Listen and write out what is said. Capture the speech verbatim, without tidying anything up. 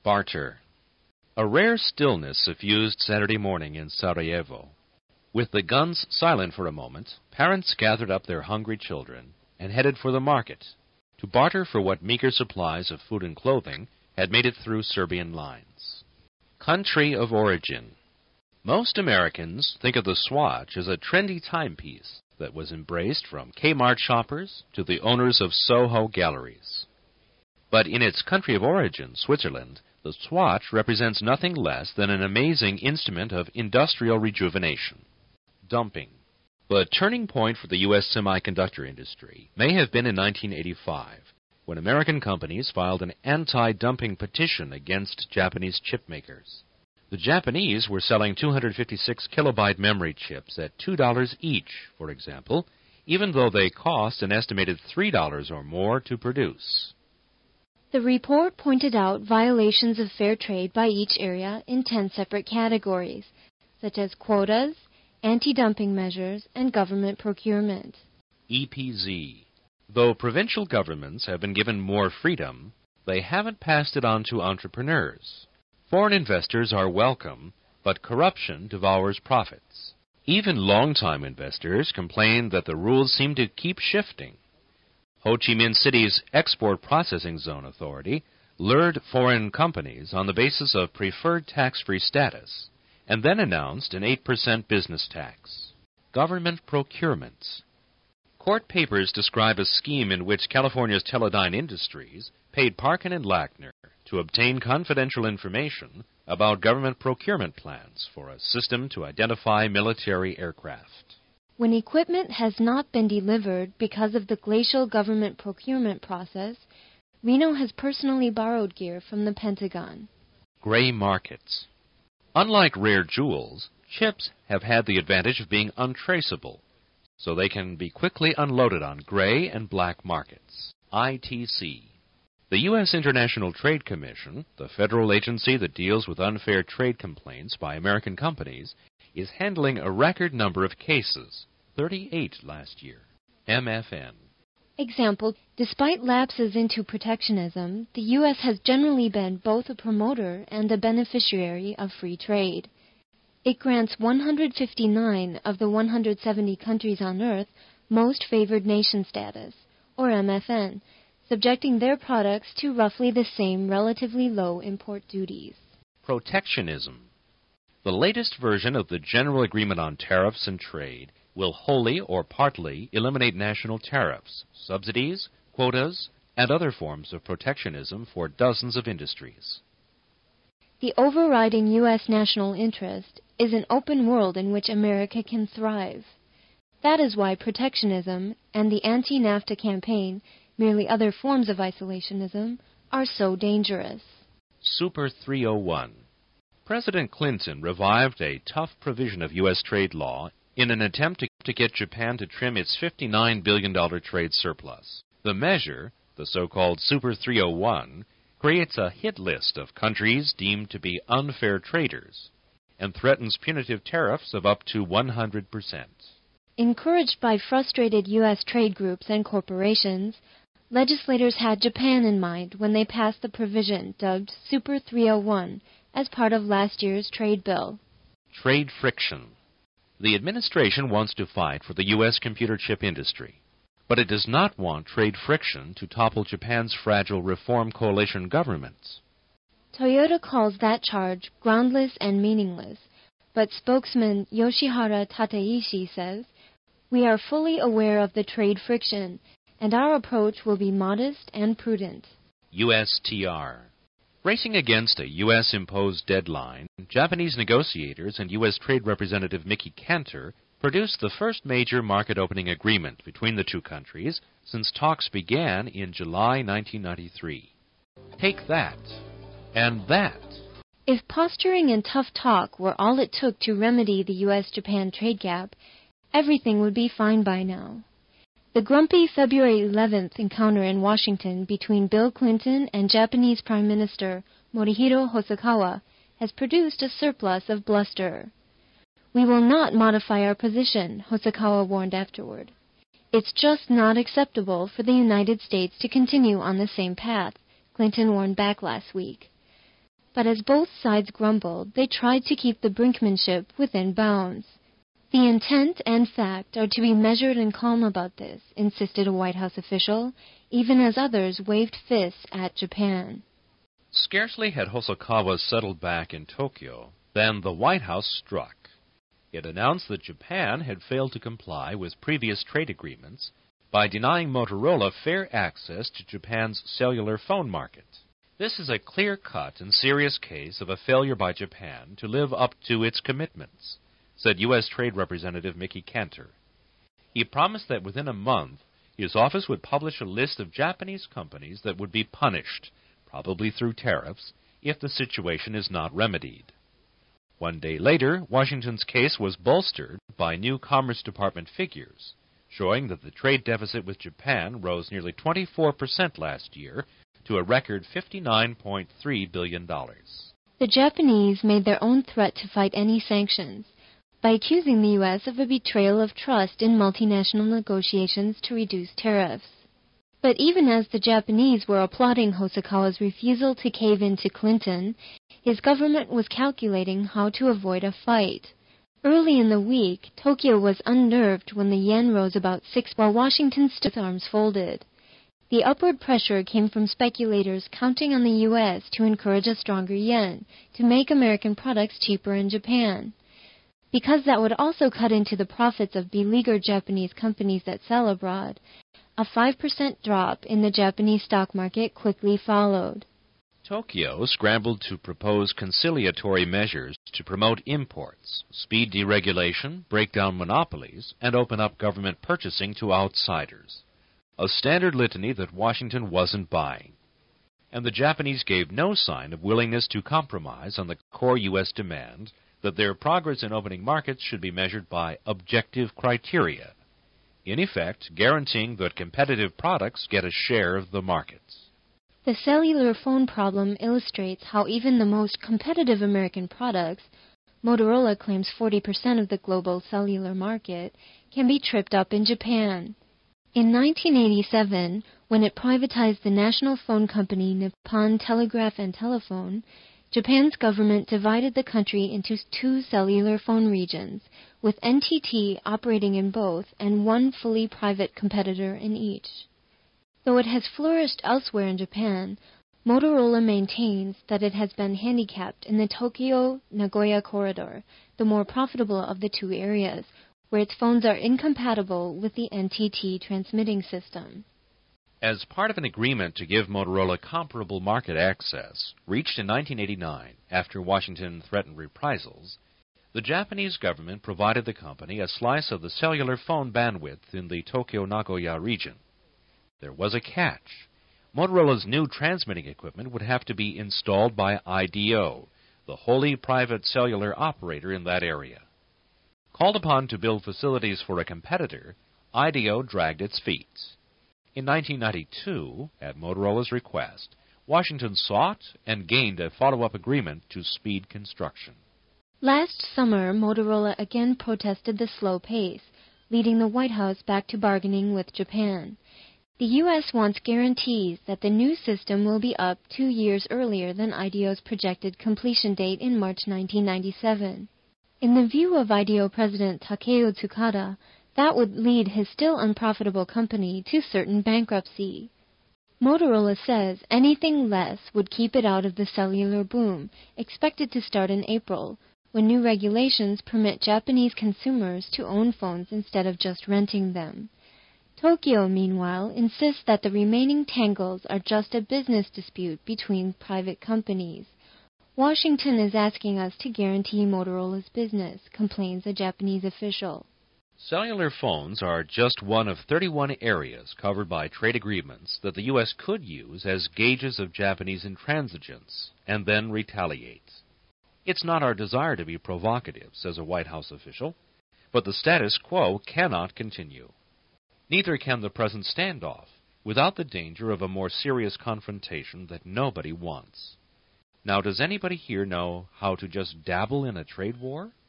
Barter. A rare stillness suffused Saturday morning in Sarajevo. With the guns silent for a moment, parents gathered up their hungry children and headed for the market to barter for what meager supplies of food and clothing had made it through Serbian lines. Country of origin. Most Americans think of the Swatch as a trendy timepiece that was embraced from Kmart shoppers to the owners of Soho galleries. But in its country of origin, Switzerland, the Swatch represents nothing less than an amazing instrument of industrial rejuvenation. Dumping. The turning point for the U S semiconductor industry may have been in nineteen eighty-five, when American companies filed an anti-dumping petition against Japanese chip makers. The Japanese were selling two hundred fifty-six kilobyte memory chips at two dollars each, for example, even though they cost an estimated three dollars or more to produce. The report pointed out violations of fair trade by each area in ten separate categories, such as quotas, anti-dumping measures, and government procurement. E P Z. Though provincial governments have been given more freedom, they haven't passed it on to entrepreneurs. Foreign investors are welcome, but corruption devours profits. Even long-time investors complain that the rules seem to keep shifting. Ho Chi Minh City's Export Processing Zone Authority lured foreign companies on the basis of preferred tax-free status, and then announced an eight percent business tax. Government procurements. Court papers describe a scheme in which California's Teledyne Industries paid Parkin and Lackner to obtain confidential information about government procurement plans for a system to identify military aircraft. When equipment has not been delivered because of the glacial government procurement process, Reno has personally borrowed gear from the Pentagon. Gray markets. Unlike rare jewels, chips have had the advantage of being untraceable, so they can be quickly unloaded on gray and black markets. I T C. The U S International Trade Commission, the federal agency that deals with unfair trade complaints by American companies, is handling a record number of cases, thirty-eight last year. M F N. Example, despite lapses into protectionism, the U S has generally been both a promoter and a beneficiary of free trade. It grants one hundred fifty-nine of the one hundred seventy countries on Earth Most Favored Nation status, or M F N, subjecting their products to roughly the same relatively low import duties. Protectionism. The latest version of the General Agreement on Tariffs and Trade will wholly or partly eliminate national tariffs, subsidies, quotas, and other forms of protectionism for dozens of industries. The overriding U S national interest is an open world in which America can thrive. That is why protectionism and the anti-NAFTA campaign, merely other forms of isolationism, are so dangerous. Super three oh one. President Clinton revived a tough provision of U S trade law in an attempt to, to get Japan to trim its fifty-nine billion dollars trade surplus. The measure, the so-called Super three oh one, creates a hit list of countries deemed to be unfair traders and threatens punitive tariffs of up to one hundred percent. Encouraged by frustrated U S trade groups and corporations, legislators had Japan in mind when they passed the provision dubbed Super three oh one as part of last year's trade bill. Trade friction. The administration wants to fight for the U S computer chip industry, but it does not want trade friction to topple Japan's fragile reform coalition governments. Toyota calls that charge groundless and meaningless, but spokesman Yoshihara Tateishi says, "We are fully aware of the trade friction, and our approach will be modest and prudent." U S T R. Racing against a U S-imposed deadline, Japanese negotiators and U S Trade Representative Mickey Cantor produced the first major market-opening agreement between the two countries since talks began in July nineteen ninety-three. Take that, and that. If posturing and tough talk were all it took to remedy the U S Japan trade gap, everything would be fine by now. The grumpy February eleventh encounter in Washington between Bill Clinton and Japanese Prime Minister Morihiro Hosokawa has produced a surplus of bluster. "We will not modify our position," Hosokawa warned afterward. "It's just not acceptable for the United States to continue on the same path," Clinton warned back last week. But as both sides grumbled, they tried to keep the brinkmanship within bounds. The intent and fact are to be measured and calm about this, insisted a White House official, even as others waved fists at Japan. Scarcely had Hosokawa settled back in Tokyo than the White House struck. It announced that Japan had failed to comply with previous trade agreements by denying Motorola fair access to Japan's cellular phone market. This is a clear-cut and serious case of a failure by Japan to live up to its commitments, said U S Trade Representative Mickey Cantor. He promised that within a month his office would publish a list of Japanese companies that would be punished, probably through tariffs, if the situation is not remedied. One day later, Washington's case was bolstered by new Commerce Department figures, showing that the trade deficit with Japan rose nearly twenty-four percent last year to a record fifty-nine point three billion dollars. The Japanese made their own threat to fight any sanctions by accusing the U S of a betrayal of trust in multinational negotiations to reduce tariffs. But even as the Japanese were applauding Hosokawa's refusal to cave in to Clinton, his government was calculating how to avoid a fight. Early in the week, Tokyo was unnerved when the yen rose about six while Washington stood with arms folded. The upward pressure came from speculators counting on the U S to encourage a stronger yen, to make American products cheaper in Japan. Because that would also cut into the profits of beleaguered Japanese companies that sell abroad, a five percent drop in the Japanese stock market quickly followed. Tokyo scrambled to propose conciliatory measures to promote imports, speed deregulation, break down monopolies, and open up government purchasing to outsiders. A standard litany that Washington wasn't buying. And the Japanese gave no sign of willingness to compromise on the core U S demand that their progress in opening markets should be measured by objective criteria, in effect guaranteeing that competitive products get a share of the markets. The cellular phone problem illustrates how even the most competitive American products, Motorola claims forty percent of the global cellular market, can be tripped up in Japan. In nineteen eighty-seven, when it privatized the national phone company Nippon Telegraph and Telephone, Japan's government divided the country into two cellular phone regions, with N T T operating in both and one fully private competitor in each. Though it has flourished elsewhere in Japan, Motorola maintains that it has been handicapped in the Tokyo-Nagoya corridor, the more profitable of the two areas, where its phones are incompatible with the N T T transmitting system. As part of an agreement to give Motorola comparable market access, reached in nineteen eighty-nine after Washington threatened reprisals, the Japanese government provided the company a slice of the cellular phone bandwidth in the Tokyo-Nagoya region. There was a catch. Motorola's new transmitting equipment would have to be installed by I D O, the wholly private cellular operator in that area. Called upon to build facilities for a competitor, I D O dragged its feet. In nineteen ninety-two, at Motorola's request, Washington sought and gained a follow-up agreement to speed construction. Last summer, Motorola again protested the slow pace, leading the White House back to bargaining with Japan. The U S wants guarantees that the new system will be up two years earlier than I D O's projected completion date in March nineteen ninety-seven. In the view of I D O President Takeo Tsukada, that would lead his still unprofitable company to certain bankruptcy. Motorola says anything less would keep it out of the cellular boom, expected to start in April, when new regulations permit Japanese consumers to own phones instead of just renting them. Tokyo, meanwhile, insists that the remaining tangles are just a business dispute between private companies. Washington is asking us to guarantee Motorola's business, complains a Japanese official. Cellular phones are just one of thirty-one areas covered by trade agreements that the U S could use as gauges of Japanese intransigence and then retaliate. It's not our desire to be provocative, says a White House official, but the status quo cannot continue. Neither can the present standoff, without the danger of a more serious confrontation that nobody wants. Now, does anybody here know how to just dabble in a trade war?